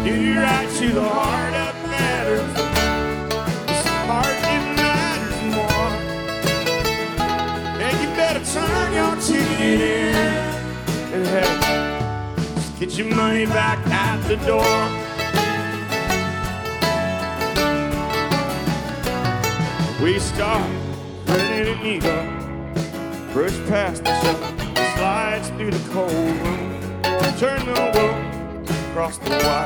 You're right to the heart that matters. It's the heart that matters more. And you better turn your ticket in. And hey, just get your money back at the door. We start ready to needle, brush past the shop, slides through the cold room, turn the world across the wire.